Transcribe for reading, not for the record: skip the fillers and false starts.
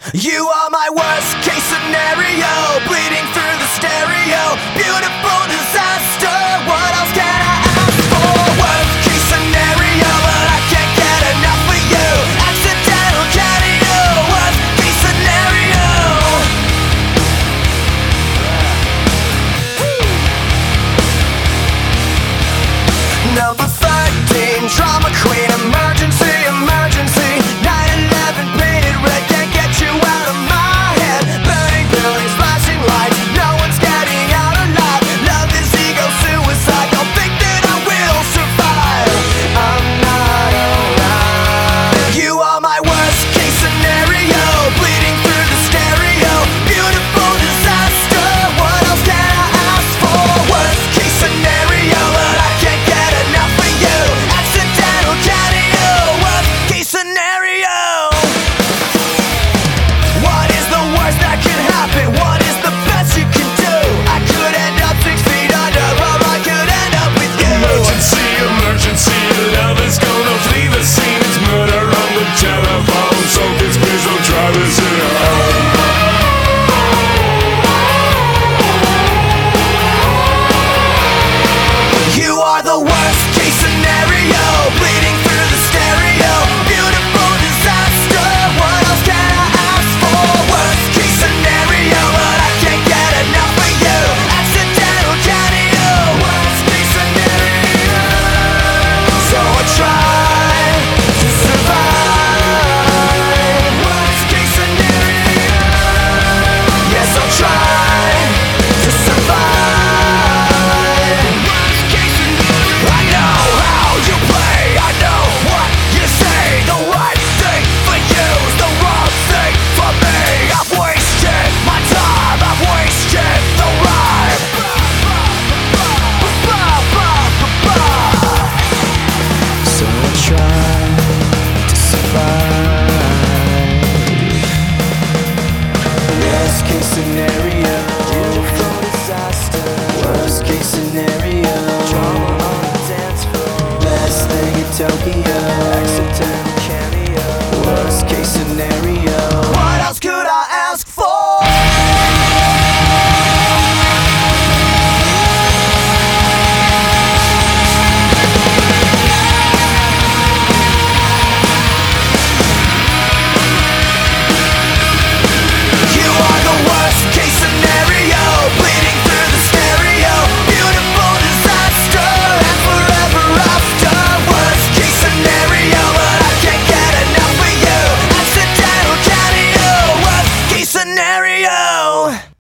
You are my worst case scenario, bleeding through the stereo. Beautiful disaster, what else can I ask for? Worst case scenario, but I can't get enough of you. Accidental cameo, worst case scenario. Number 13, drama queen, emergency, emergency. 9/11 painted red, can't get you out of my head. Burning buildings, flashing lights, no one's getting out alive. Love is ego suicide, don't think that I will survive. I'm not alright. You are my worst case scenario, bleeding through the stereo. Beautiful disaster, what else can I ask for? Worst case scenario, but I can't get enough of you. Accidental cameo, worst case scenario. What is the worst that can happen? What is the best you can do? I could end up 6 feet under, or I could end up with you. Emergency, emergency, love is gonna flee the scene. It's murder on the telephone, so kids please don't try this at home. You are the worst case scenario, bleeding through the stereo. Beautiful disaster, what else can I ask for? Worst case scenario, but I can't get enough of you. Accidental cameo, worst case scenario. So I try to survive. Worst case scenario. Yes, I'll try to survive. Worst case scenario. I know how you play, I know what you say. The right thing for you is the wrong thing for me. I've wasted my time, I've wasted the rhyme. So I try to survive. Worst case scenario, beautiful disaster. Worst case scenario, drama on the dance floor. Best thing in Tokyo, accidental cameo. Worst case scenario, what else could I ask for? You are the worst case scenario, bleeding through the stereo. Beautiful disaster, and forever after. Worst case scenario, but I can't get enough of you. Accidental cameo, worst case scenario.